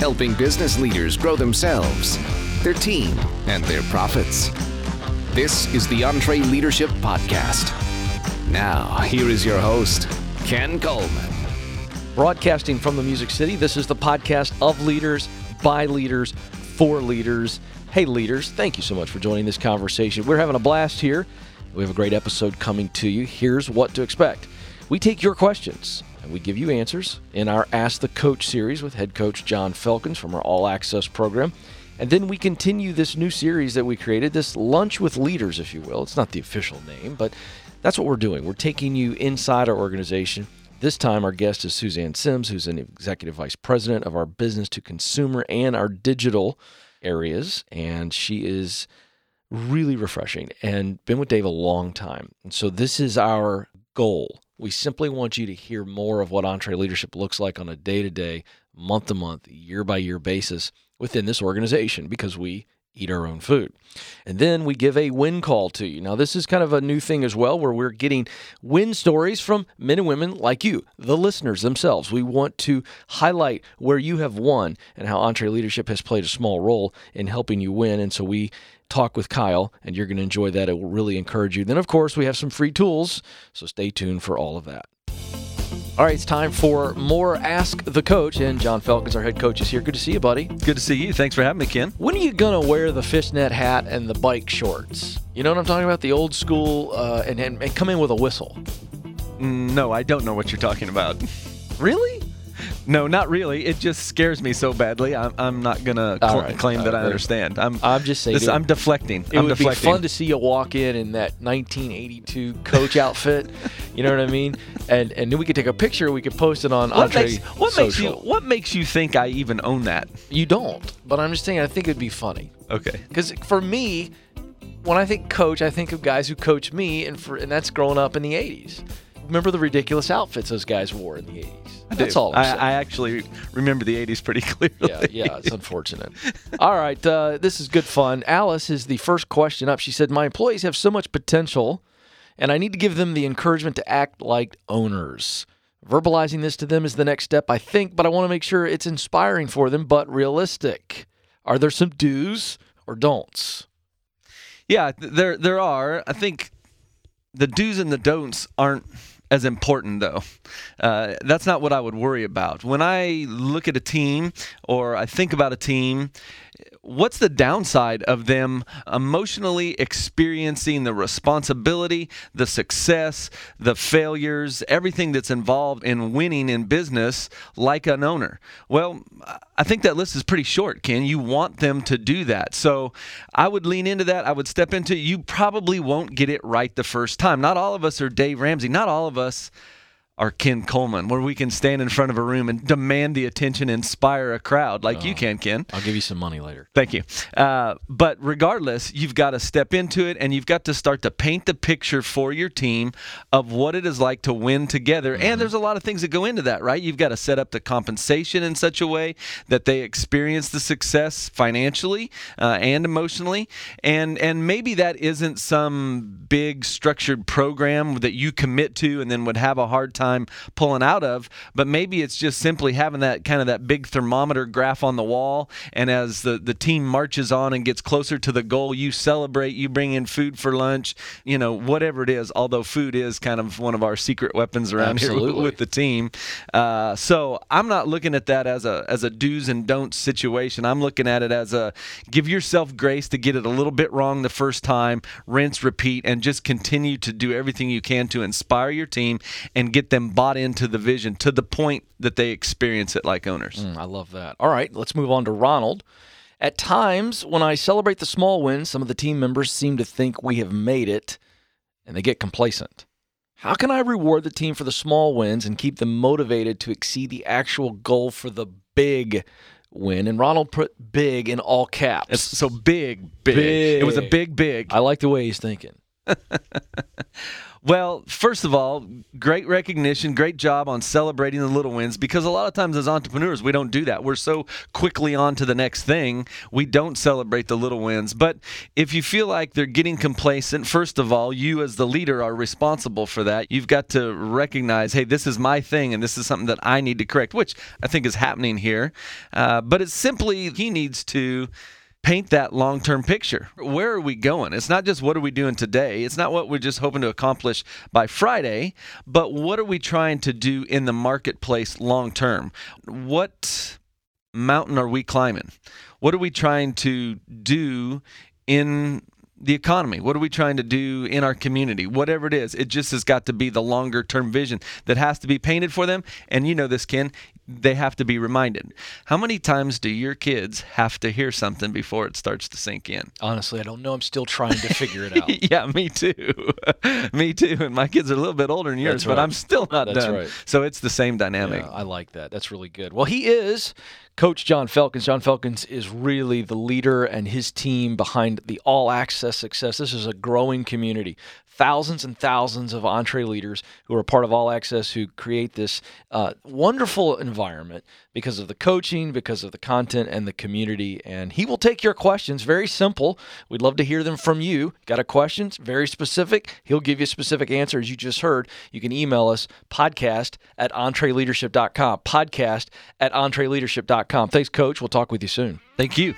helping business leaders grow themselves, their team, and their profits. This is the EntreLeadership Podcast. Now, here is your host, Ken Coleman. Broadcasting from the Music City, this is the podcast of leaders, by leaders, for leaders. Hey, leaders, thank you so much for joining this conversation. We're having a blast here. We have a great episode coming to you. Here's what to expect. We take your questions, and we give you answers in our Ask the Coach series with head coach John Felkins from our All Access program. And then we continue this new series that we created, this Lunch with Leaders, if you will. It's not the official name, but that's what we're doing. We're taking you inside our organization. This time, our guest is Suzanne Sims, who's an executive vice president of our business to consumer and our digital areas. And she is really refreshing and been with Dave a long time. And so this is our goal. We simply want you to hear more of what EntreLeadership looks like on a day-to-day, month-to-month, year-by-year basis within this organization because we eat our own food. And then we give a win call to you. Now, this is kind of a new thing as well, where we're getting win stories from men and women like you, the listeners themselves. We want to highlight where you have won and how EntreLeadership has played a small role in helping you win. And so we talk with Kyle, and you're going to enjoy that. It will really encourage you. Then, of course, we have some free tools, so stay tuned for all of that. All right, it's time for more Ask the Coach, and John Felkins, our head coach, is here. Good to see you, buddy. Good to see you. Thanks for having me, Ken. When are you going to wear the fishnet hat and the bike shorts? You know what I'm talking about? The old school, and come in with a whistle. No, I don't know what you're talking about. Really? No, not really. It just scares me so badly. I'm not going to claim that I understand. I'm just saying. I'm deflecting. It would be fun to see you walk in that 1982 Coach outfit. You know what I mean? And then we could take a picture. We could post it on social. What makes you think I even own that? You don't. But I'm just saying I think it'd be funny. Okay. Because for me, when I think coach, I think of guys who coach me, and that's growing up in the 80s. Remember the ridiculous outfits those guys wore in the 80s? That's all I'm saying. I actually remember the 80s pretty clearly. Yeah, it's unfortunate. All right, this is good fun. Alice is the first question up. She said, my employees have so much potential, and I need to give them the encouragement to act like owners. Verbalizing this to them is the next step, I think, but I want to make sure it's inspiring for them, but realistic. Are there some do's or don'ts? Yeah, there are. I think the do's and the don'ts aren't as important, though. That's not what I would worry about. When I look at a team or I think about a team, what's the downside of them emotionally experiencing the responsibility, the success, the failures, everything that's involved in winning in business like an owner? Well, I think that list is pretty short, Ken. You want them to do that. So I would lean into that. I would step into it. You probably won't get it right the first time. Not all of us are Dave Ramsey. Not all of us are Ken Coleman, where we can stand in front of a room and demand the attention, inspire a crowd like you can, Ken. I'll give you some money later. Thank you. But regardless, you've got to step into it, and you've got to start to paint the picture for your team of what it is like to win together. Mm-hmm. And there's a lot of things that go into that, right? You've got to set up the compensation in such a way that they experience the success financially and emotionally. And maybe that isn't some big structured program that you commit to and then would have a hard time pulling out of, but maybe it's just simply having that kind of that big thermometer graph on the wall, and as the team marches on and gets closer to the goal, you celebrate, you bring in food for lunch, whatever it is, although food is kind of one of our secret weapons around here with the team. So I'm not looking at that as a do's and don'ts situation. I'm looking at it as a give yourself grace to get it a little bit wrong the first time, rinse, repeat, and just continue to do everything you can to inspire your team and get them bought into the vision to the point that they experience it like owners. I love that. All right, let's move on to Ronald. At times, when I celebrate the small wins, some of the team members seem to think we have made it, and they get complacent. How can I reward the team for the small wins and keep them motivated to exceed the actual goal for the big win? And Ronald put big in all caps. So big. It was a big. I like the way he's thinking. Well, first of all, great recognition, great job on celebrating the little wins, because a lot of times as entrepreneurs, we don't do that. We're so quickly on to the next thing, we don't celebrate the little wins. But if you feel like they're getting complacent, first of all, you as the leader are responsible for that. You've got to recognize, hey, this is my thing and this is something that I need to correct, which I think is happening here. But it's simply he needs to paint that long-term picture. Where are we going? It's not just what are we doing today. It's not what we're just hoping to accomplish by Friday, but what are we trying to do in the marketplace long-term? What mountain are we climbing? What are we trying to do in the economy? What are we trying to do in our community? Whatever it is, it just has got to be the longer-term vision that has to be painted for them. And you know this, Ken, they have to be reminded. How many times do your kids have to hear something before it starts to sink in? Honestly, I don't know. I'm still trying to figure it out. Yeah, me too. Me too. And my kids are a little bit older than yours, That's but right. I'm still not That's done. right. So it's the same dynamic. Yeah, I like that. That's really good. Well, he is Coach John Felkins. John Felkins is really the leader and his team behind the All Access success. This is a growing community. Thousands and thousands of Entre leaders who are part of All Access who create this wonderful environment because of the coaching, because of the content, and the community. And he will take your questions. Very simple. We'd love to hear them from you. Got a question? It's very specific. He'll give you specific answers. You just heard. You can email us podcast@entreleadership.com. Podcast@entreleadership.com. Thanks, Coach. We'll talk with you soon. Thank you.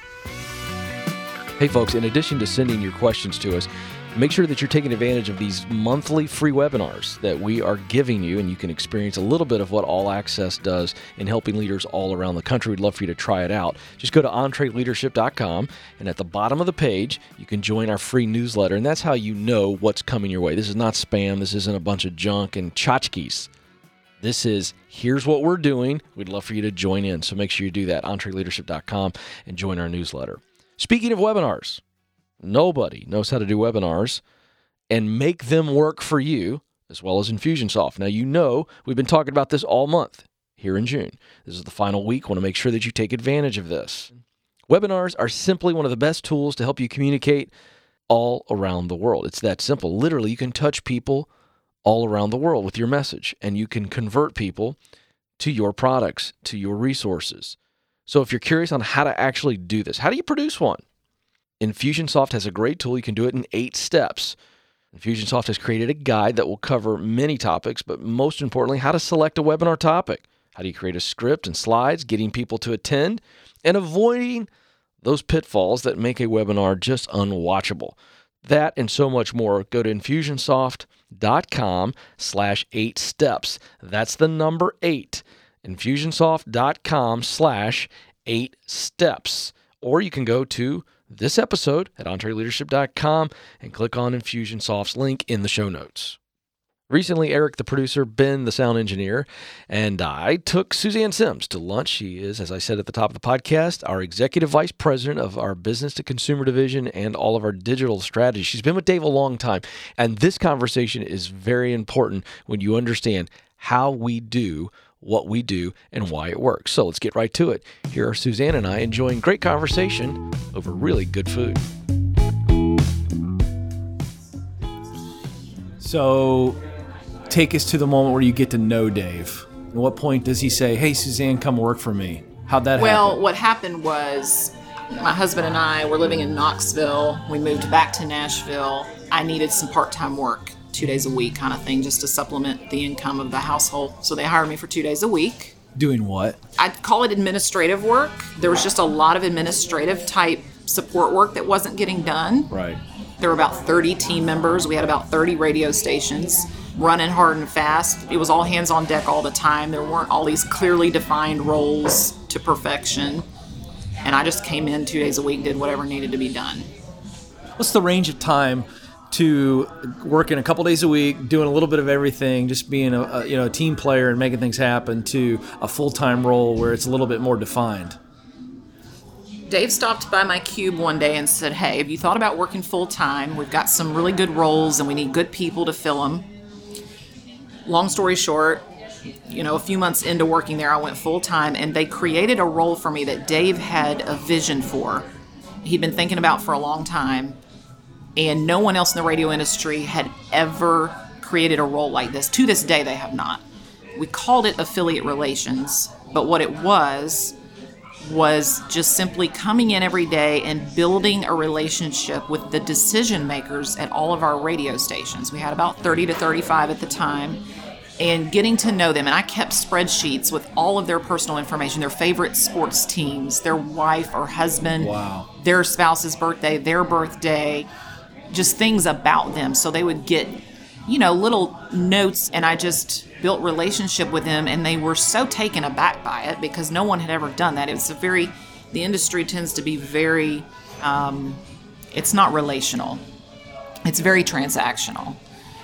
Hey, folks, in addition to sending your questions to us, make sure that you're taking advantage of these monthly free webinars that we are giving you, and you can experience a little bit of what All Access does in helping leaders all around the country. We'd love for you to try it out. Just go to entreleadership.com, and at the bottom of the page, you can join our free newsletter, and that's how you know what's coming your way. This is not spam. This isn't a bunch of junk and tchotchkes. This is, here's what we're doing. We'd love for you to join in, so make sure you do that, entreleadership.com, and join our newsletter. Speaking of webinars, nobody knows how to do webinars and make them work for you as well as Infusionsoft. Now, you know we've been talking about this all month here in June. This is the final week. Want to make sure that you take advantage of this. Webinars are simply one of the best tools to help you communicate all around the world. It's that simple. Literally, you can touch people all around the world with your message, and you can convert people to your products, to your resources. So if you're curious on how to actually do this, how do you produce one? Infusionsoft has a great tool. You can do it in 8 steps. Infusionsoft has created a guide that will cover many topics, but most importantly, how to select a webinar topic. How do you create a script and slides, getting people to attend, and avoiding those pitfalls that make a webinar just unwatchable. That and so much more. Go to Infusionsoft.com/8 steps. That's the number 8. Infusionsoft.com/8 steps. Or you can go to this episode at entreleadership.com and click on Infusionsoft's link in the show notes. Recently, Eric, the producer, Ben, the sound engineer, and I took Suzanne Sims to lunch. She is, as I said at the top of the podcast, our executive vice president of our business to consumer division and all of our digital strategy. She's been with Dave a long time, and this conversation is very important when you understand how we do what we do and why it works. So let's get right to it. Here are Suzanne and I enjoying great conversation over really good food. So take us to the moment where you get to know Dave. At what point does he say, "Hey, Suzanne, come work for me"? How'd that Well, happen? what happened was my husband and I were living in Knoxville. We moved back to Nashville. I needed some part-time work, 2 days a week kind of thing, just to supplement the income of the household. So they hired me for 2 days a week. Doing what? I'd call it administrative work. There was just a lot of administrative type support work that wasn't getting done. Right. There were about 30 team members. We had about 30 radio stations running hard and fast. It was all hands on deck all the time. There weren't all these clearly defined roles to perfection. And I just came in 2 days a week, did whatever needed to be done. What's the range of time to working a couple days a week, doing a little bit of everything, just being a team player and making things happen, to a full-time role where it's a little bit more defined? Dave stopped by my cube one day and said, "Hey, have you thought about working full-time? We've got some really good roles and we need good people to fill them." Long story short, a few months into working there, I went full-time, and they created a role for me that Dave had a vision for. He'd been thinking about for a long time, and no one else in the radio industry had ever created a role like this. To this day, they have not. We called it affiliate relations, but what it was just simply coming in every day and building a relationship with the decision makers at all of our radio stations. We had about 30 to 35 at the time, and getting to know them. And I kept spreadsheets with all of their personal information, their favorite sports teams, their wife or husband, their spouse's birthday, their birthday, just things about them. So they would get, little notes, and I just built relationship with them, and they were so taken aback by it because no one had ever done that. It's the industry tends to be very, it's not relational. It's very transactional.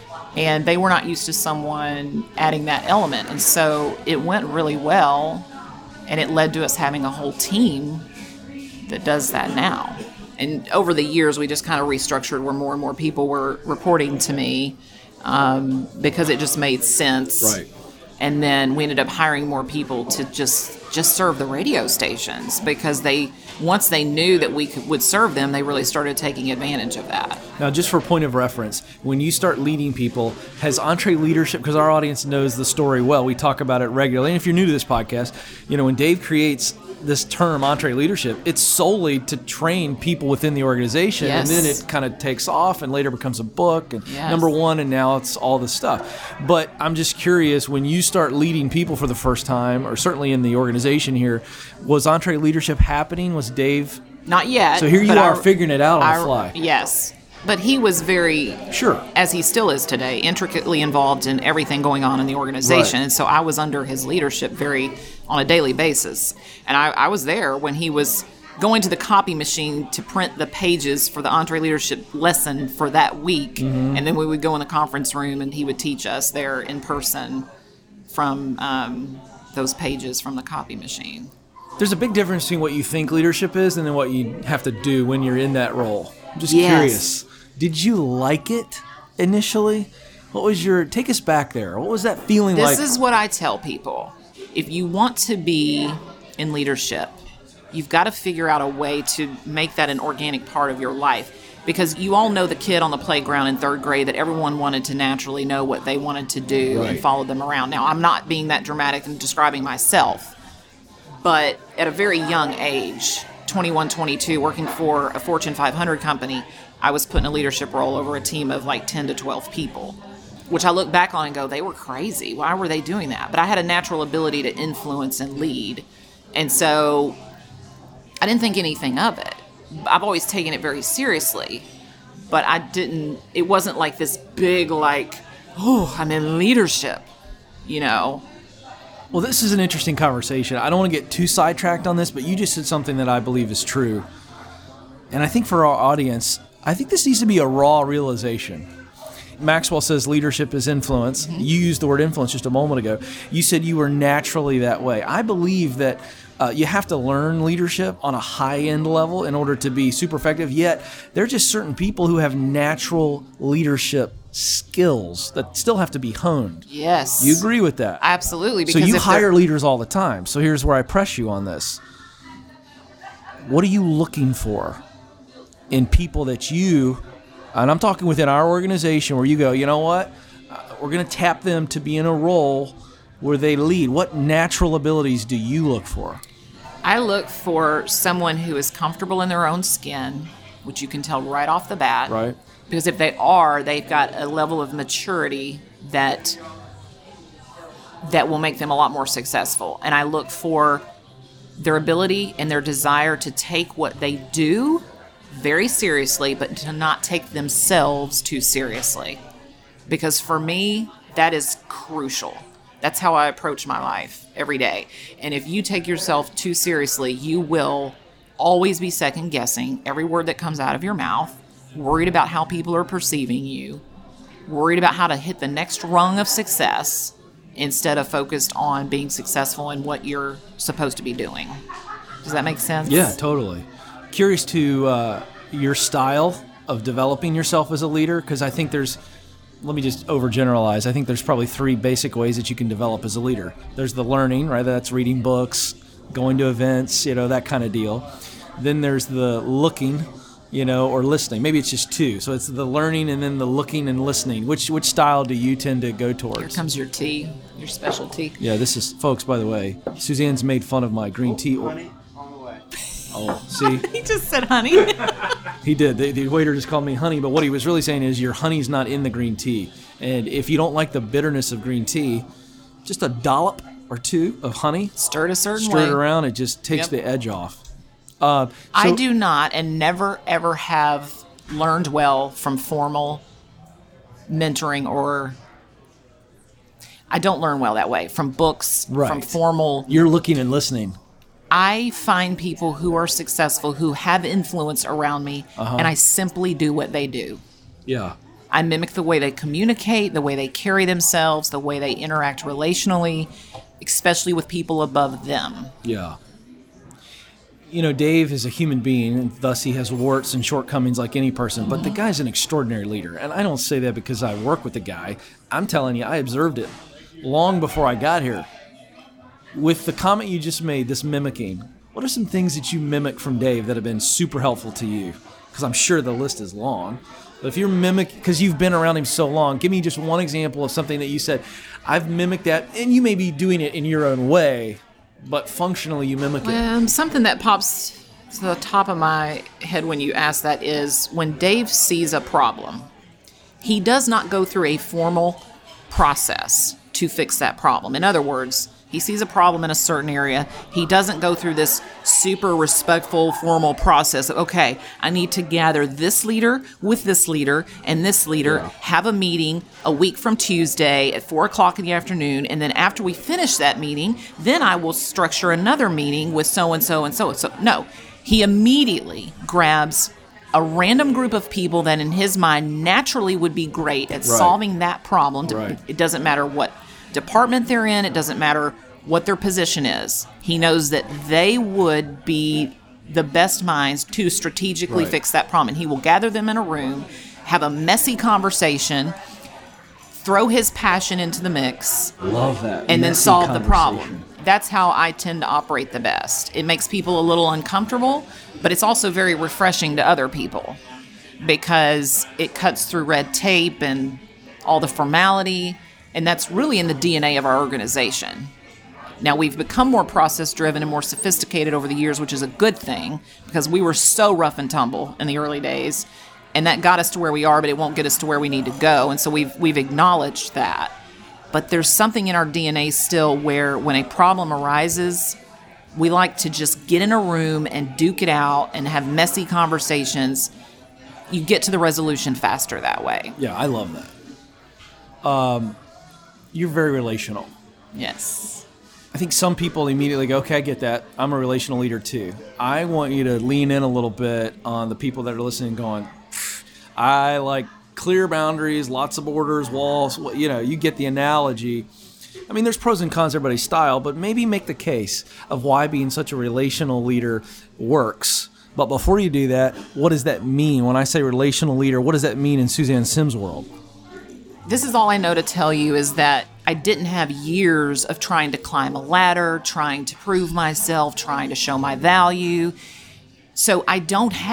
And they were not used to someone adding that element. And so it went really well, and it led to us having a whole team that does that now. And over the years, we just kind of restructured where more and more people were reporting to me because it just made sense. Right. And then we ended up hiring more people to just serve the radio stations because once they knew that we would serve them, they really started taking advantage of that. Now, just for point of reference, when you start leading people, has EntreLeadership, because our audience knows the story well, we talk about it regularly. And if you're new to this podcast, when Dave creates this term EntreLeadership, it's solely to train people within the organization. Yes. And then it kind of takes off and later becomes a book and Yes. number one, and now it's all this stuff. But I'm just curious, when you start leading people for the first time, or certainly in the organization here, was EntreLeadership happening? Was Dave? Not yet. So here you but are figuring it out on the fly. Yes. But he was very, Sure. as he still is today, intricately involved in everything going on in the organization. Right. And so I was under his leadership on a daily basis. And I was there when he was going to the copy machine to print the pages for the EntreLeadership lesson for that week. Mm-hmm. And then we would go in the conference room and he would teach us there in person from those pages from the copy machine. There's a big difference between what you think leadership is and then what you have to do when you're in that role. I'm just curious. Did you like it initially? What was take us back there. What was that feeling like? This is what I tell people. If you want to be in leadership, you've got to figure out a way to make that an organic part of your life. Because you all know the kid on the playground in third grade that everyone wanted to naturally know what they wanted to do and follow them around. Now, I'm not being that dramatic and describing myself, but at a very young age, 21, 22, working for a Fortune 500 company, I was put in a leadership role over a team of like 10 to 12 people, which I look back on and go, they were crazy. Why were they doing that? But I had a natural ability to influence and lead. And so I didn't think anything of it. I've always taken it very seriously, but it wasn't like this big, I'm in leadership, Well, this is an interesting conversation. I don't want to get too sidetracked on this, but you just said something that I believe is true. And I think for our audience, I think this needs to be a raw realization. Maxwell says leadership is influence. Mm-hmm. You used the word influence just a moment ago. You said you were naturally that way. I believe that you have to learn leadership on a high-end level in order to be super effective, yet there are just certain people who have natural leadership skills that still have to be honed. Yes. You agree with that? Absolutely. So you hire leaders all the time. So here's where I press you on this. What are you looking for in people that and I'm talking within our organization where you go, you know what? We're going to tap them to be in a role where they lead. What natural abilities do you look for? I look for someone who is comfortable in their own skin, which you can tell right off the bat. Right. Because if they've got a level of maturity that will make them a lot more successful. And I look for their ability and their desire to take what they do very seriously, but to not take themselves too seriously. Because for me, that is crucial. That's how I approach my life every day. And if you take yourself too seriously, you will always be second guessing every word that comes out of your mouth, worried about how people are perceiving you, worried about how to hit the next rung of success instead of focused on being successful in what you're supposed to be doing. Does that make sense? Yeah, totally. Curious to your style of developing yourself as a leader, because I think let me just overgeneralize. I think there's probably 3 basic ways that you can develop as a leader. There's the learning, right? That's reading books, going to events, that kind of deal. Then there's the looking, or listening. Maybe it's just two. So it's the learning and then the looking and listening. Which style do you tend to go towards? Here comes your tea, your special tea. Yeah, this is, folks, by the way, Suzanne's made fun of my green tea. Oh, see? He just said honey. He did. The waiter just called me honey, but what he was really saying is your honey's not in the green tea. And if you don't like the bitterness of green tea, just a dollop or two of honey. Stir it a certain Stir way. it around. It just takes the edge off. I do not and never, ever have learned well from formal mentoring, or I don't learn well that way from books, from formal. You're looking and listening. I find people who are successful, who have influence around me, and I simply do what they do. Yeah. I mimic the way they communicate, the way they carry themselves, the way they interact relationally, especially with people above them. Yeah. Dave is a human being, and thus he has warts and shortcomings like any person, but the guy's an extraordinary leader. And I don't say that because I work with the guy. I'm telling you, I observed it long before I got here. With the comment you just made, this mimicking, what are some things that you mimic from Dave that have been super helpful to you? Because I'm sure the list is long. But if you're because you've been around him so long, give me just one example of something that you said, I've mimicked that, and you may be doing it in your own way, but functionally you mimic it. Something that pops to the top of my head when you ask that is when Dave sees a problem, he does not go through a formal process to fix that problem. In other words, he sees a problem in a certain area. He doesn't go through this super respectful, formal process of, okay, I need to gather this leader with this leader and this leader, have a meeting a week from Tuesday at 4 o'clock in the afternoon, and then after we finish that meeting, then I will structure another meeting with so-and-so and so-and-so. No, he immediately grabs a random group of people that in his mind naturally would be great at solving that problem. It doesn't matter what department they're in, it doesn't matter what their position is. He knows that they would be the best minds to strategically fix that problem. And he will gather them in a room, have a messy conversation, throw his passion into the mix. Love that. And then solve the problem. That's how I tend to operate the best. It makes people a little uncomfortable, but it's also very refreshing to other people because it cuts through red tape and all the formality. And that's really in the DNA of our organization. Now, we've become more process-driven and more sophisticated over the years, which is a good thing, because we were so rough and tumble in the early days, and that got us to where we are, but it won't get us to where we need to go. And so we've acknowledged that. But there's something in our DNA still where when a problem arises, we like to just get in a room and duke it out and have messy conversations. You get to the resolution faster that way. Yeah, I love that. You're very relational. Yes. I think some people immediately go, okay, I get that. I'm a relational leader too. I want you to lean in a little bit on the people that are listening going, I like clear boundaries, lots of borders, walls. You get the analogy. I mean, there's pros and cons to everybody's style, but maybe make the case of why being such a relational leader works. But before you do that, what does that mean? When I say relational leader, what does that mean in Suzanne Sims' world? This is all I know to tell you is that I didn't have years of trying to climb a ladder, trying to prove myself, trying to show my value. So I'm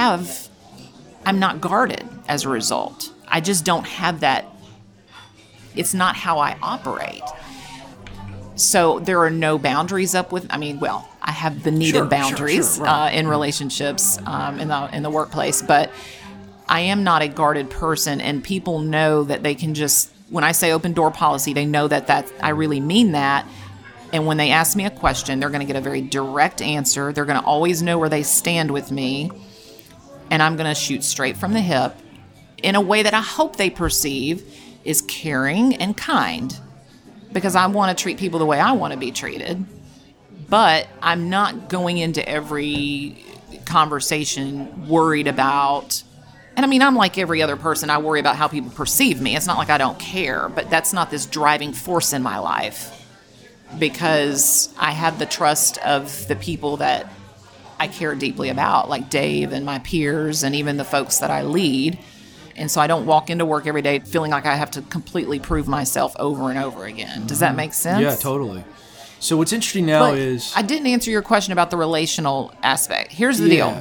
not guarded as a result. I just don't have that. It's not how I operate. So there are no boundaries I have the needed boundaries in relationships, in the workplace, but I am not a guarded person, and people know that they can just, when I say open door policy, they know that I really mean that. And when they ask me a question, they're going to get a very direct answer. They're going to always know where they stand with me, and I'm going to shoot straight from the hip in a way that I hope they perceive is caring and kind, because I want to treat people the way I want to be treated. But I'm not going into every conversation worried about. And I mean, I'm like every other person. I worry about how people perceive me. It's not like I don't care, but that's not this driving force in my life, because I have the trust of the people that I care deeply about, like Dave and my peers and even the folks that I lead. And so I don't walk into work every day feeling like I have to completely prove myself over and over again. Does that make sense? Yeah, totally. So what's interesting now is I didn't answer your question about the relational aspect. Here's the deal.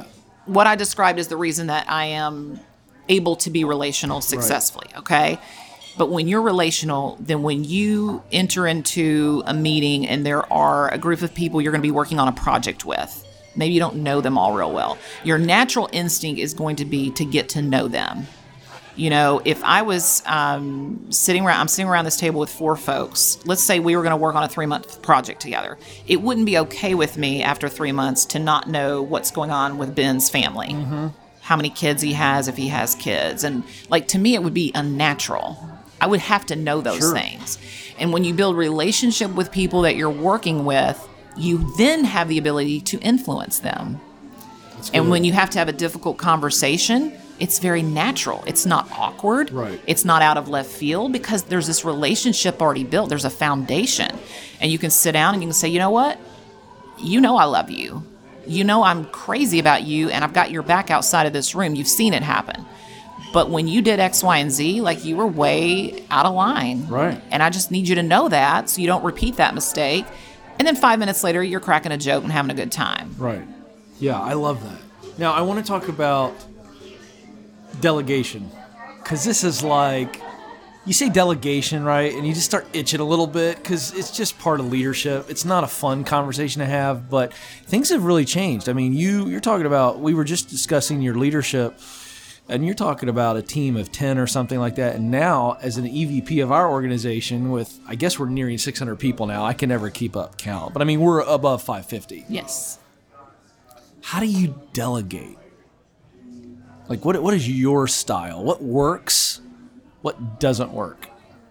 what I described is the reason that I am able to be relational successfully, okay? But when you're relational, then when you enter into a meeting and there are a group of people you're going to be working on a project with, maybe you don't know them all real well, your natural instinct is going to be to get to know them. You know, if I was sitting around this table with 4 folks, let's say we were going to work on a 3-month project together. It wouldn't be okay with me after 3 months to not know what's going on with Ben's family, how many kids he has, if he has kids. And like, to me, it would be unnatural. I would have to know those things. And when you build relationship with people that you're working with, you then have the ability to influence them. And when you have to have a difficult conversation, it's very natural. It's not awkward. Right. It's not out of left field because there's this relationship already built. There's a foundation. And you can sit down and you can say, you know what? You know I love you. You know I'm crazy about you and I've got your back outside of this room. You've seen it happen. But when you did X, Y, and Z, like, you were way out of line. Right. And I just need you to know that so you don't repeat that mistake. And then 5 minutes later, you're cracking a joke and having a good time. Right. Yeah, I love that. Now, I want to talk about delegation, because this is like, you say delegation, right? And you just start itching a little bit because it's just part of leadership. It's not a fun conversation to have, but things have really changed. I mean, you're talking about, we were just discussing your leadership, and you're talking about a team of 10 or something like that. And now, as an EVP of our organization with, I guess we're nearing 600 people now. I can never keep up count, but I mean, we're above 550. Yes. How do you delegate? Like, what is your style? What works? What doesn't work?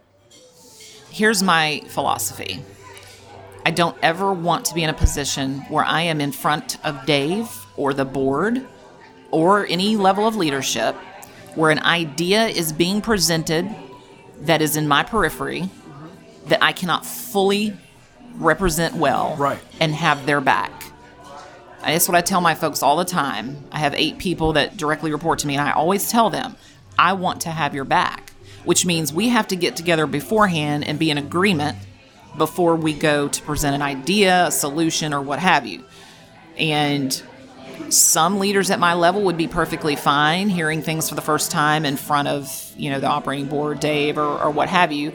Here's my philosophy. I don't ever want to be in a position where I am in front of Dave or the board or any level of leadership where an idea is being presented that is in my periphery that I cannot fully represent well, right, and have their back. And that's what I tell my folks all the time. I have 8 people that directly report to me, and I always tell them, I want to have your back, which means we have to get together beforehand and be in agreement before we go to present an idea, a solution, or what have you. And some leaders at my level would be perfectly fine hearing things for the first time in front of, the operating board, Dave, or what have you.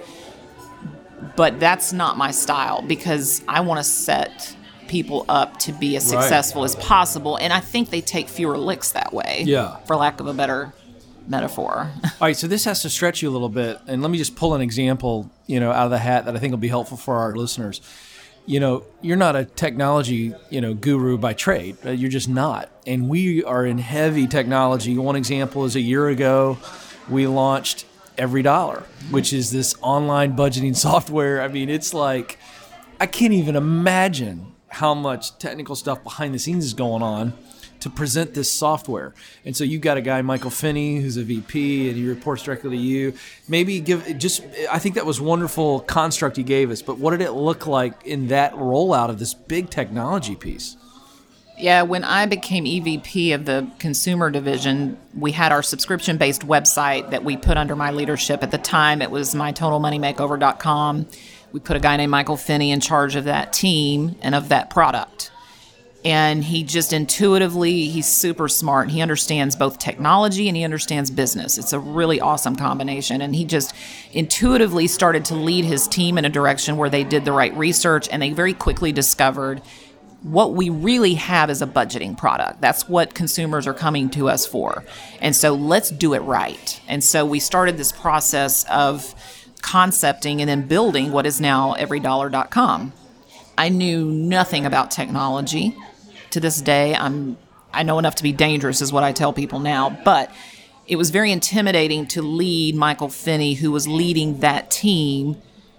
But that's not my style, because I want to set people up to be as successful as possible. And I think they take fewer licks that way, for lack of a better metaphor. All right, so this has to stretch you a little bit. And let me just pull an example, out of the hat that I think will be helpful for our listeners. You're not a technology, guru by trade. You're just not. And we are in heavy technology. One example is a year ago, we launched EveryDollar, which is this online budgeting software. I mean, it's like, I can't even imagine how much technical stuff behind the scenes is going on to present this software. And so you got a guy, Michael Finney, who's a VP, and he reports directly to you. Maybe I think that was wonderful construct he gave us, but what did it look like in that rollout of this big technology piece? Yeah, when I became EVP of the consumer division, we had our subscription-based website that we put under my leadership. At the time, it was mytotalmoneymakeover.com. We put a guy named Michael Finney in charge of that team and of that product. And he just intuitively, he's super smart. He understands both technology and he understands business. It's a really awesome combination. And he just intuitively started to lead his team in a direction where they did the right research, and they very quickly discovered what we really have is a budgeting product. That's what consumers are coming to us for. And so let's do it right. And so we started this process of concepting and then building what is now EveryDollar.com. I knew nothing about technology. To this day, I know enough to be dangerous is what I tell people now, but it was very intimidating to lead Michael Finney, who was leading that team.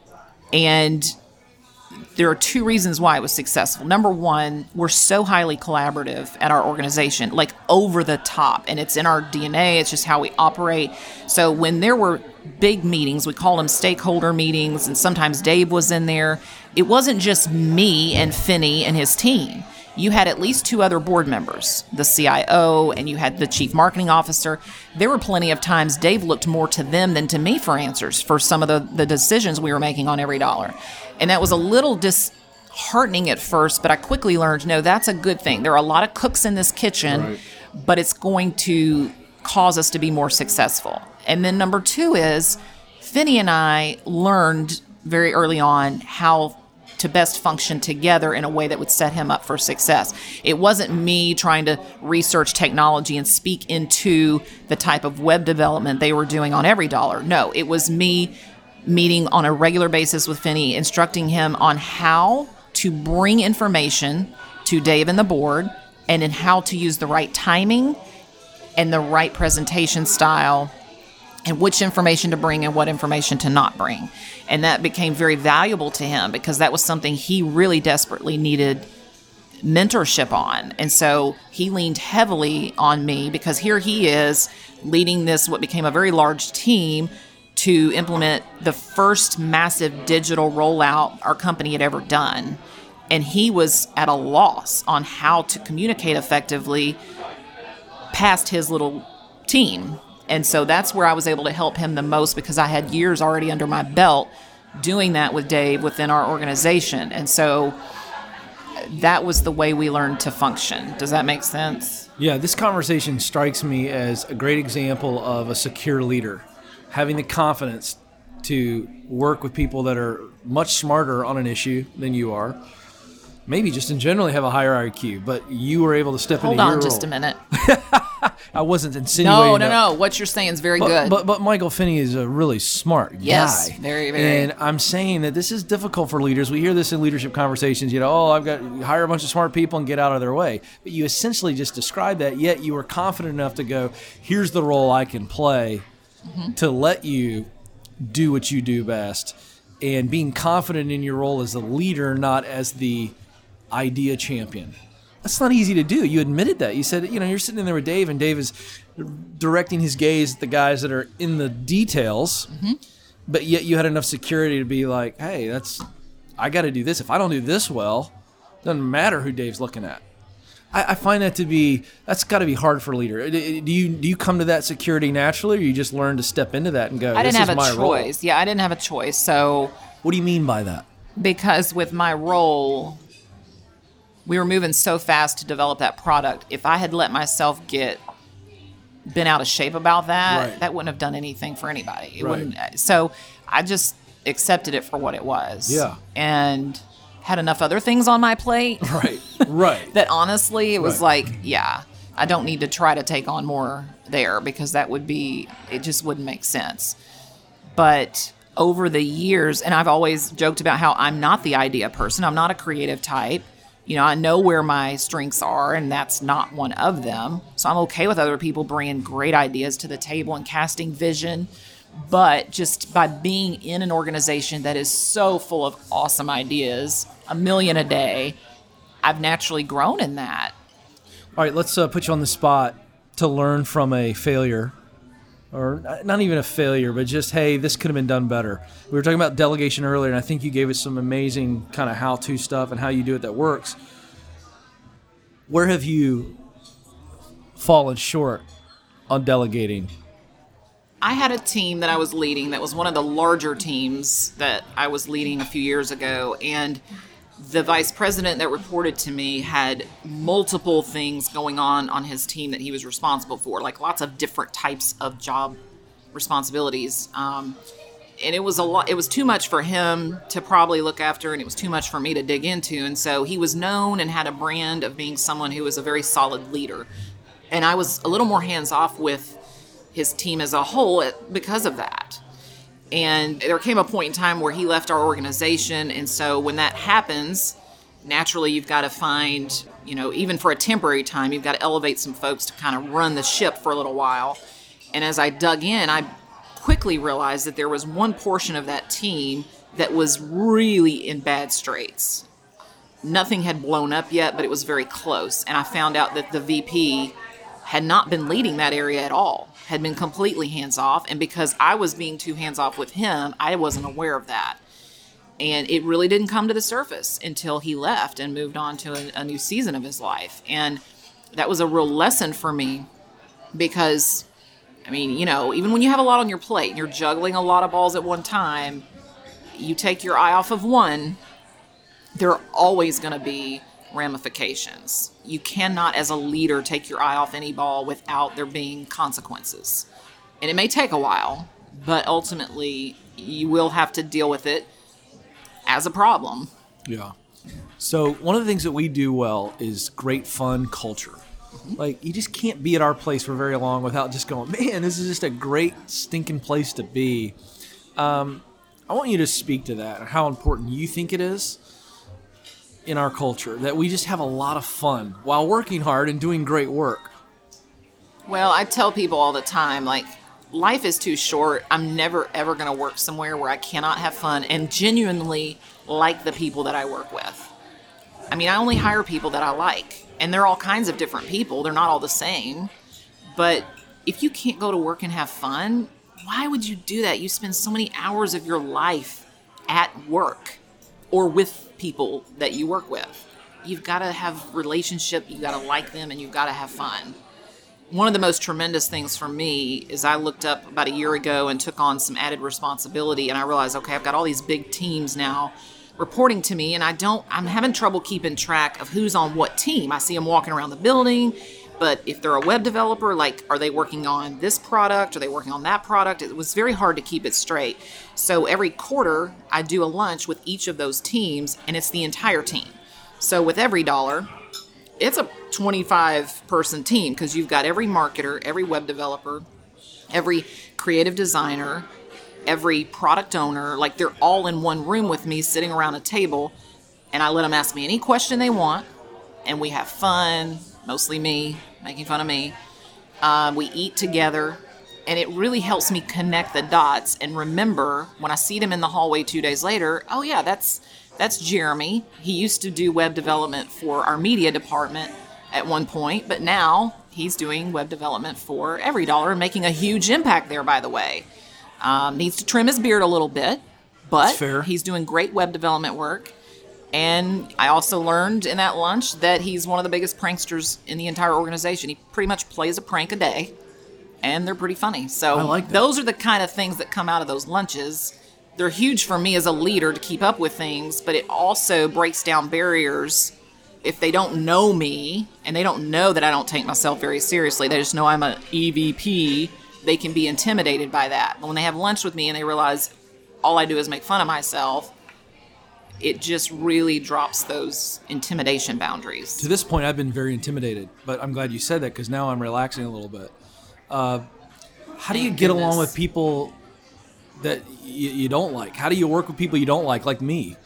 And there are 2 reasons why it was successful. Number one, we're so highly collaborative at our organization, like over the top, and it's in our DNA. It's just how we operate. So when there were big meetings, we called them stakeholder meetings, and sometimes Dave was in there. It wasn't just me and Finney and his team. You had at least 2 other board members, the CIO, and you had the chief marketing officer. There were plenty of times Dave looked more to them than to me for answers for some of the decisions we were making on EveryDollar. And that was a little disheartening at first, but I quickly learned, no, that's a good thing. There are a lot of cooks in this kitchen, but it's going to cause us to be more successful. And then number 2 is Finney and I learned very early on how to best function together in a way that would set him up for success. It wasn't me trying to research technology and speak into the type of web development they were doing on EveryDollar. No, it was me meeting on a regular basis with Finney, instructing him on how to bring information to Dave and the board, and in how to use the right timing and the right presentation style, and which information to bring and what information to not bring. And that became very valuable to him because that was something he really desperately needed mentorship on. And so he leaned heavily on me because here he is leading this, what became a very large team, to implement the first massive digital rollout our company had ever done. And he was at a loss on how to communicate effectively past his little team. And so that's where I was able to help him the most because I had years already under my belt doing that with Dave within our organization. And so that was the way we learned to function. Does that make sense? Yeah, this conversation strikes me as a great example of a secure leader, having the confidence to work with people that are much smarter on an issue than you are. Maybe just in general have a higher IQ, but you were able to step into your role. Hold on just a minute. I wasn't insinuating No. What you're saying is very good. But Michael Finney is a really smart guy. Yes, very, very. And I'm saying that this is difficult for leaders. We hear this in leadership conversations, I've got to hire a bunch of smart people and get out of their way. But you essentially just described that, yet you were confident enough to go, here's the role I can play to let you do what you do best. And being confident in your role as a leader, not as the idea champion. That's not easy to do. You admitted that. You said, you're sitting in there with Dave, and Dave is directing his gaze at the guys that are in the details, but yet you had enough security to be like, hey, I got to do this. If I don't do this well, it doesn't matter who Dave's looking at. I find that's got to be hard for a leader. Do you come to that security naturally, or you just learn to step into that and go, I didn't have a choice. Role. Yeah, I didn't have a choice. So what do you mean by that? Because with my role, we were moving so fast to develop that product. If I had let myself been out of shape about that, right, that wouldn't have done anything for anybody. It right. wouldn't. So I just accepted it for what it was. Yeah. And had enough other things on my plate. Right. That honestly, it was right. like, yeah, I don't need to try to take on more there because it just wouldn't make sense. But over the years, and I've always joked about how I'm not the idea person. I'm not a creative type. I know where my strengths are, and that's not one of them. So I'm okay with other people bringing great ideas to the table and casting vision. But just by being in an organization that is so full of awesome ideas, 1 million a day, I've naturally grown in that. All right, let's put you on the spot to learn from a failure. Or not even a failure, but just, hey, this could have been done better. We were talking about delegation earlier, and I think you gave us some amazing kind of how-to stuff and how you do it that works. Where have you fallen short on delegating? I had a team that I was leading that was one of the larger teams that I was leading a few years ago, and the vice president that reported to me had multiple things going on his team that he was responsible for, like lots of different types of job responsibilities. And it was a lot. It was too much for him to probably look after, and it was too much for me to dig into. And so he was known and had a brand of being someone who was a very solid leader. And I was a little more hands-off with his team as a whole because of that. And there came a point in time where he left our organization. And so when that happens, naturally you've got to find, even for a temporary time, you've got to elevate some folks to kind of run the ship for a little while. And as I dug in, I quickly realized that there was one portion of that team that was really in bad straits. Nothing had blown up yet, but it was very close. And I found out that the VP had not been leading that area at all, had been completely hands-off. And because I was being too hands-off with him, I wasn't aware of that. And it really didn't come to the surface until he left and moved on to a new season of his life. And that was a real lesson for me because, even when you have a lot on your plate and you're juggling a lot of balls at one time, you take your eye off of one, there are always going to be ramifications. You cannot, as a leader, take your eye off any ball without there being consequences. And it may take a while, but ultimately you will have to deal with it as a problem. Yeah. So one of the things that we do well is great fun culture. Like, you just can't be at our place for very long without just going, man, this is just a great stinking place to be. I want you to speak to that and how important you think it is in our culture, that we just have a lot of fun while working hard and doing great work. Well, I tell people all the time, like, life is too short. I'm never, ever going to work somewhere where I cannot have fun and genuinely like the people that I work with. I mean, I only hire people that I like, and they're all kinds of different people. They're not all the same. But if you can't go to work and have fun, why would you do that? You spend so many hours of your life at work or with people that you work with. You've got to have relationship, you've got to like them, and you've got to have fun. One of the most tremendous things for me is I looked up about a year ago and took on some added responsibility, and I realized, okay, I've got all these big teams now reporting to me, and I'm having trouble keeping track of who's on what team. I see them walking around the building, but if they're a web developer, like, are they working on this product? Are they working on that product? It was very hard to keep it straight. So every quarter, I do a lunch with each of those teams, and it's the entire team. So with every dollar, it's a 25-person team, because you've got every marketer, every web developer, every creative designer, every product owner. Like, they're all in one room with me, sitting around a table, and I let them ask me any question they want, and we have fun, mostly me, making fun of me. We eat together, and it really helps me connect the dots and remember when I see them in the hallway 2 days later, oh yeah, that's Jeremy. He used to do web development for our media department at one point, but now he's doing web development for Every Dollar and making a huge impact there, by the way. Needs to trim his beard a little bit, but he's doing great web development work. And I also learned in that lunch that he's one of the biggest pranksters in the entire organization. He pretty much plays a prank a day, and they're pretty funny. So I like that. Those are the kind of things that come out of those lunches. They're huge for me as a leader to keep up with things, but it also breaks down barriers. If they don't know me, and they don't know that I don't take myself very seriously, they just know I'm an EVP, they can be intimidated by that. But when they have lunch with me and they realize all I do is make fun of myself, it just really drops those intimidation boundaries. To this point, I've been very intimidated, but I'm glad you said that, because now I'm relaxing a little bit. How do you get along with people that you don't like? How do you work with people you don't like me?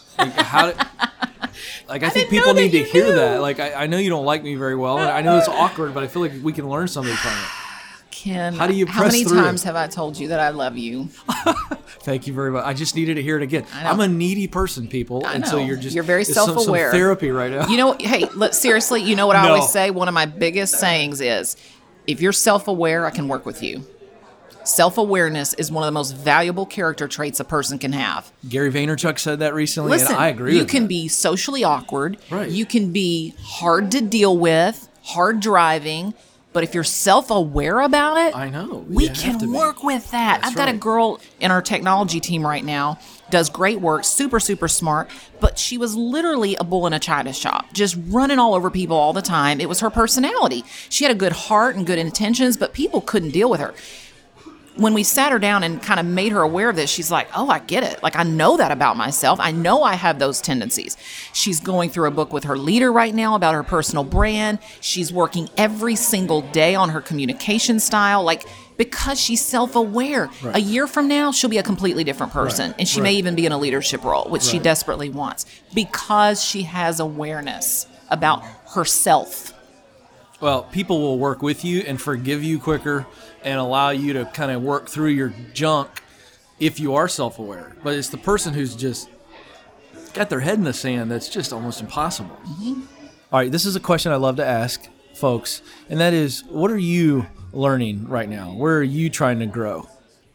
I think people need to hear that. Like, I know you don't like me very well, and I know it's awkward, but I feel like we can learn something from it. Ken, how do you press how many through? times have I told you that I love you? Thank you very much. I just needed to hear it again. I'm a needy person, people, and so you're very self-aware. Some therapy right now. You know, hey, seriously, you know what I always say? One of my biggest sayings is, if you're self-aware, I can work with you. Self-awareness is one of the most valuable character traits a person can have. Gary Vaynerchuk said that recently, Listen, and I agree with that. You can be socially awkward. Right. You can be hard to deal with, hard driving. But if you're self-aware about it, I know we can work with that. That's I've got a girl in our technology team right now, does great work, super, super smart, but she was literally a bull in a china shop, just running all over people all the time. It was her personality. She had a good heart and good intentions, but people couldn't deal with her. When we sat her down and kind of made her aware of this, she's like, oh, I get it. Like, I know that about myself. I know I have those tendencies. She's going through a book with her leader right now about her personal brand. She's working every single day on her communication style, like, because she's self-aware. Right. A year from now, she'll be a completely different person. Right. And she may even be in a leadership role, which she desperately wants, because she has awareness about herself. Well, people will work with you and forgive you quicker and allow you to kind of work through your junk if you are self-aware. But it's the person who's just got their head in the sand that's just almost impossible. Mm-hmm. All right, this is a question I love to ask folks, and that is, what are you learning right now? Where are you trying to grow?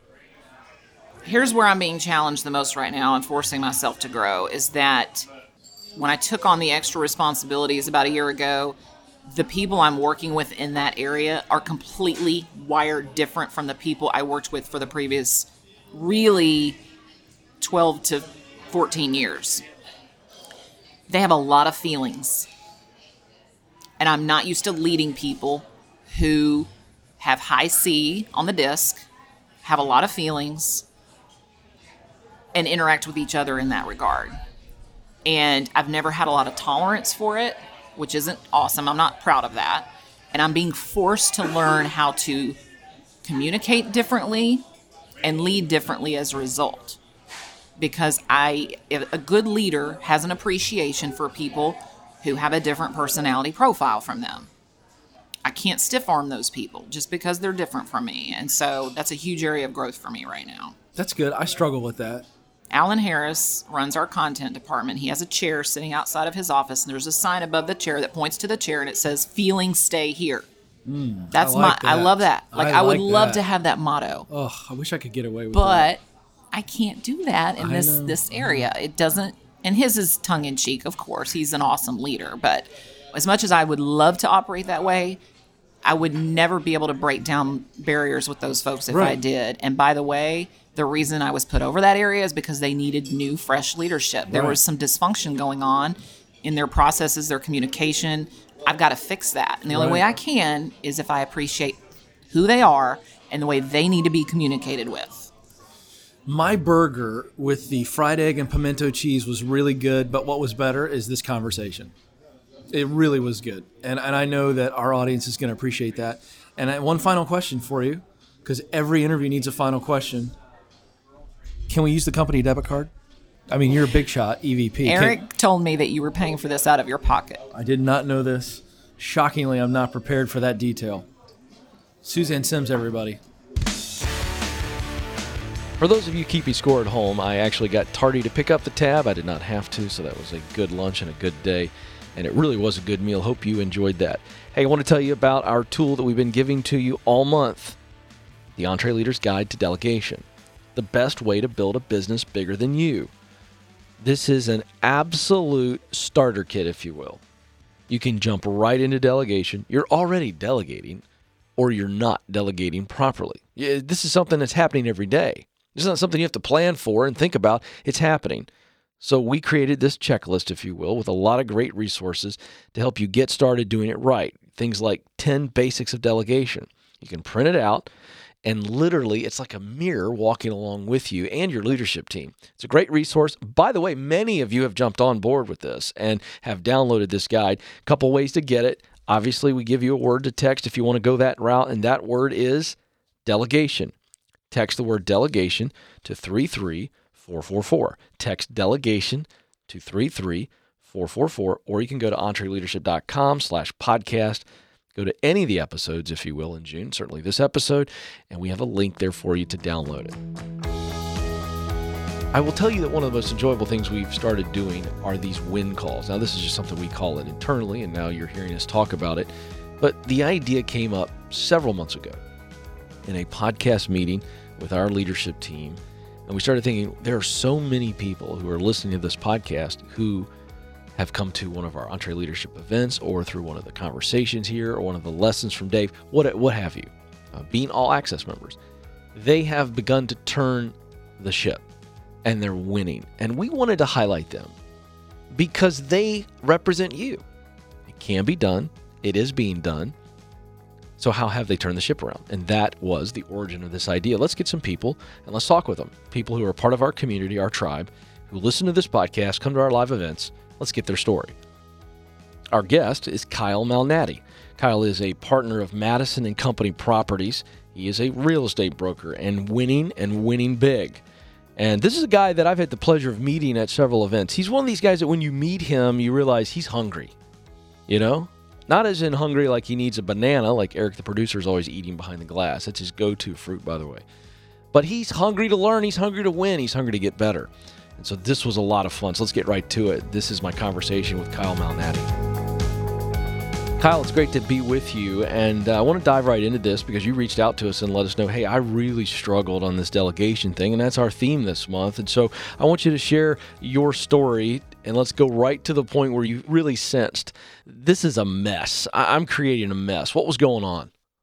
Here's where I'm being challenged the most right now and forcing myself to grow, is that when I took on the extra responsibilities about a year ago, the people I'm working with in that area are completely wired different from the people I worked with for the previous really 12 to 14 years. they have a lot of feelings. And I'm not used to leading people who have high C on the disc, have a lot of feelings, and interact with each other in that regard. And I've never had a lot of tolerance for it, which isn't awesome. I'm not proud of that. And I'm being forced to learn how to communicate differently and lead differently as a result. Because a good leader has an appreciation for people who have a different personality profile from them. I can't stiff arm those people just because they're different from me. And so that's a huge area of growth for me right now. That's good. I struggle with that. Alan Harris runs our content department. He has a chair sitting outside of his office, and there's a sign above the chair that points to the chair, and it says, "Feelings stay here." I love that. I would love to have that motto. Oh, I wish I could get away with that. But I can't do that in this area. It doesn't, and his is tongue-in-cheek, of course. He's an awesome leader. But as much as I would love to operate that way, I would never be able to break down barriers with those folks if I did. And by the way, the reason I was put over that area is because they needed new, fresh leadership. There was some dysfunction going on in their processes, their communication. I've got to fix that. And the only way I can is if I appreciate who they are and the way they need to be communicated with. My burger with the fried egg and pimento cheese was really good, but what was better is this conversation. It really was good. And I know that our audience is going to appreciate that. And one final question for you, because every interview needs a final question. Can we use the company debit card? I mean, you're a big shot, EVP. Eric told me that you were paying for this out of your pocket. I did not know this. Shockingly, I'm not prepared for that detail. Suzanne Sims, everybody. For those of you keeping score at home, I actually got tardy to pick up the tab. I did not have to, so that was a good lunch and a good day. And it really was a good meal. Hope you enjoyed that. Hey, I want to tell you about our tool that we've been giving to you all month, the EntreLeader's Guide to Delegation. The best way to build a business bigger than you. This is an absolute starter kit, if you will. You can jump right into delegation. You're already delegating, or you're not delegating properly. This is something that's happening every day. This is not something you have to plan for and think about. It's happening. So we created this checklist, if you will, with a lot of great resources to help you get started doing it right. Things like 10 basics of delegation. You can print it out, and literally it's like a mirror walking along with you and your leadership team. It's a great resource. By the way, many of you have jumped on board with this and have downloaded this guide. A couple ways to get it. Obviously, we give you a word to text if you want to go that route, and that word is delegation. Text the word delegation to 33444. Text delegation to 33444, or you can go to entreleadership.com/podcast. Go to any of the episodes, if you will, in June, certainly this episode, and we have a link there for you to download it. I will tell you that one of the most enjoyable things we've started doing are these win calls. Now, this is just something we call it internally, and now you're hearing us talk about it. But the idea came up several months ago in a podcast meeting with our leadership team, and we started thinking there are so many people who are listening to this podcast who have come to one of our EntreLeadership events or through one of the conversations here or one of the lessons from Dave, what have you, being all access members. They have begun to turn the ship and they're winning. And we wanted to highlight them because they represent you. It can be done. It is being done. So how have they turned the ship around? And that was the origin of this idea. Let's get some people and let's talk with them. People who are part of our community, our tribe, who listen to this podcast, come to our live events. Let's get their story. Our guest is Kyle Malnati. Kyle is a partner of Madison and Company Properties. He is a real estate broker and winning big. And this is a guy that I've had the pleasure of meeting at several events. He's one of these guys that when you meet him, you realize he's hungry. You know? Not as in hungry like he needs a banana, like Eric the producer is always eating behind the glass. That's his go-to fruit, by the way. But he's hungry to learn. He's hungry to win. He's hungry to get better. And so this was a lot of fun. So let's get right to it. This is my conversation with Kyle Malnati. Kyle, it's great to be with you. And I want to dive right into this because you reached out to us and let us know, hey, I really struggled on this delegation thing. And that's our theme this month. And so I want you to share your story. And let's go right to the point where you really sensed this is a mess. I'm creating a mess. What was going on?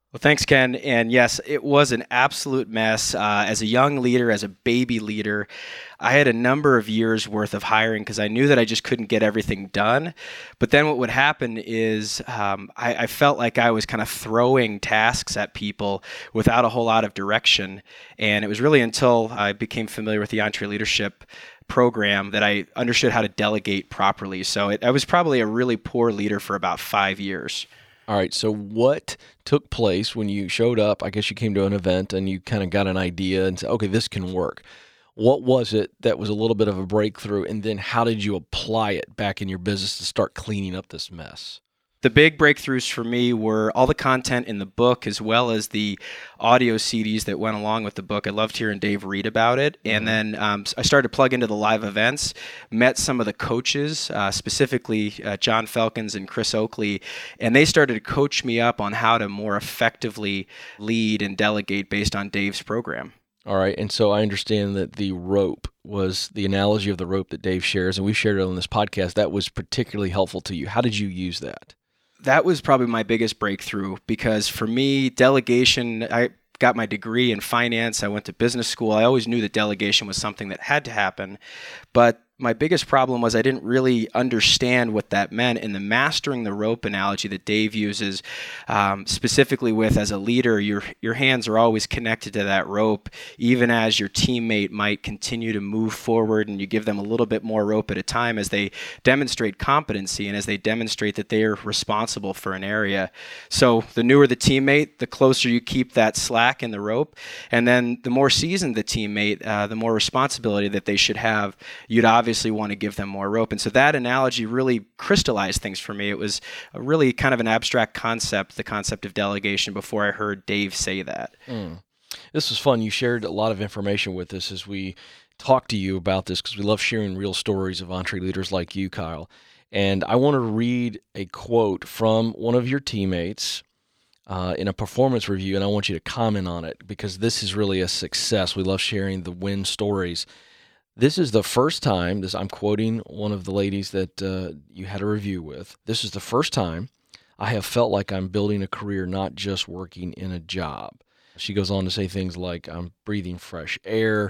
Well, thanks, Ken. And yes, it was an absolute mess. As a young leader, as a baby leader, I had a number of years worth of hiring because I knew that I just couldn't get everything done. But then what would happen is I felt like I was kind of throwing tasks at people without a whole lot of direction. And it was really until I became familiar with the EntreLeadership program that I understood how to delegate properly. So I was probably a really poor leader for about 5 years. All right, so what took place when you showed up? I guess you came to an event and you kind of got an idea and said, okay, this can work. What was it that was a little bit of a breakthrough, and then how did you apply it back in your business to start cleaning up this mess? The big breakthroughs for me were all the content in the book as well as the audio CDs that went along with the book. I loved hearing Dave read about it. And then I started to plug into the live events, met some of the coaches, specifically John Felkins and Chris Oakley, and they started to coach me up on how to more effectively lead and delegate based on Dave's program. All right, and so I understand that the rope was the analogy of the rope that Dave shares, and we've shared it on this podcast. That was particularly helpful to you. How did you use that? That was probably my biggest breakthrough because for me, delegation, I got my degree in finance. I went to business school. I always knew that delegation was something that had to happen. But my biggest problem was I didn't really understand what that meant. And the mastering the rope analogy that Dave uses, specifically with as a leader, your hands are always connected to that rope, even as your teammate might continue to move forward, and you give them a little bit more rope at a time as they demonstrate competency and as they demonstrate that they are responsible for an area. So the newer the teammate, the closer you keep that slack in the rope. And then the more seasoned the teammate, the more responsibility that they should have. You'd obviously want to give them more rope. And so that analogy really crystallized things for me. It was a really kind of an abstract concept, the concept of delegation, before I heard Dave say that. This was fun. You shared a lot of information with us as we talked to you about this because we love sharing real stories of EntreLeaders like you, Kyle. And I want to read a quote from one of your teammates in a performance review, and I want you to comment on it because this is really a success. We love sharing the win stories. This is the first time, I'm quoting one of the ladies that you had a review with. This is the first time I have felt like I'm building a career, not just working in a job. She goes on to say things like, I'm breathing fresh air.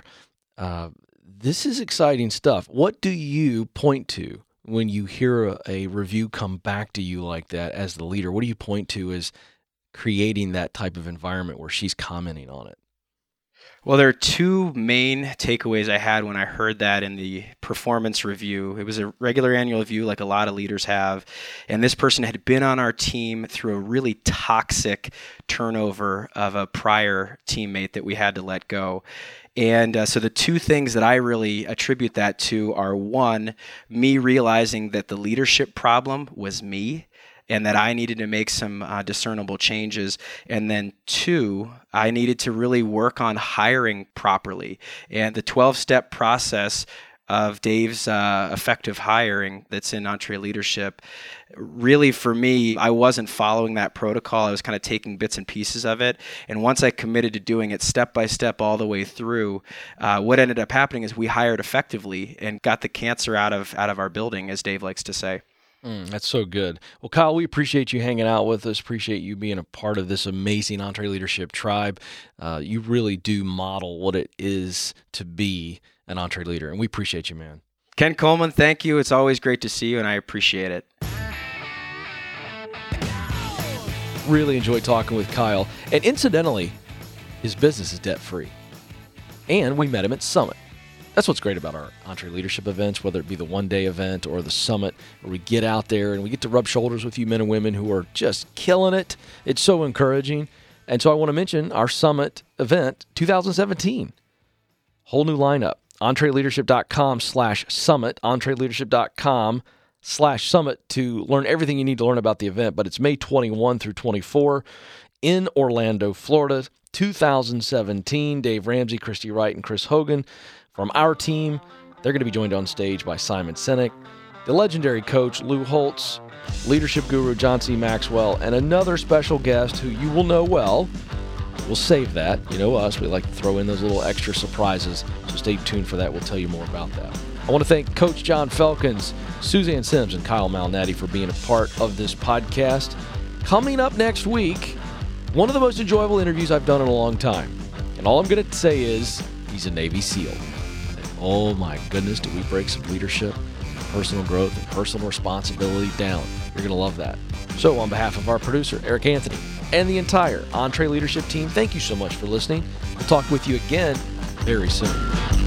This is exciting stuff. What do you point to when you hear a review come back to you like that as the leader? What do you point to as creating that type of environment where she's commenting on it? Well, there are two main takeaways I had when I heard that in the performance review. It was a regular annual review like a lot of leaders have, and this person had been on our team through a really toxic turnover of a prior teammate that we had to let go. And so the two things that I really attribute that to are, one, me realizing that the leadership problem was me, and that I needed to make some discernible changes. And then two, I needed to really work on hiring properly. And the 12-step process of Dave's effective hiring that's in EntreLeadership, really for me, I wasn't following that protocol. I was kind of taking bits and pieces of it. And once I committed to doing it step by step all the way through, what ended up happening is we hired effectively and got the cancer out of our building, as Dave likes to say. That's so good. Well, Kyle, we appreciate you hanging out with us. Appreciate you being a part of this amazing EntreLeadership tribe. You really do model what it is to be an EntreLeader, and we appreciate you, man. Ken Coleman, thank you. It's always great to see you, and I appreciate it. Really enjoyed talking with Kyle. And incidentally, his business is debt-free. And we met him at Summit. That's what's great about our EntreLeadership events, whether it be the one-day event or the summit, where we get out there and we get to rub shoulders with you men and women who are just killing it. It's so encouraging. And so I want to mention our summit event 2017. Whole new lineup. EntreLeadership.com/summit. EntreLeadership.com/summit to learn everything you need to learn about the event. But it's May 21 through 24 in Orlando, Florida, 2017. Dave Ramsey, Christy Wright, and Chris Hogan from our team. They're going to be joined on stage by Simon Sinek, the legendary coach Lou Holtz, leadership guru John C. Maxwell, and another special guest who you will know well. We'll save that. You know us. We like to throw in those little extra surprises. So stay tuned for that. We'll tell you more about that. I want to thank Coach John Felkins, Suzanne Sims, and Kyle Malnati for being a part of this podcast. Coming up next week, One of the most enjoyable interviews I've done in a long time. And all I'm going to say is he's a Navy SEAL. And oh my goodness, do we break some leadership, personal growth, and personal responsibility down. You're going to love that. So on behalf of our producer, Eric Anthony, and the entire EntreLeadership team, thank you so much for listening. We'll talk with you again very soon.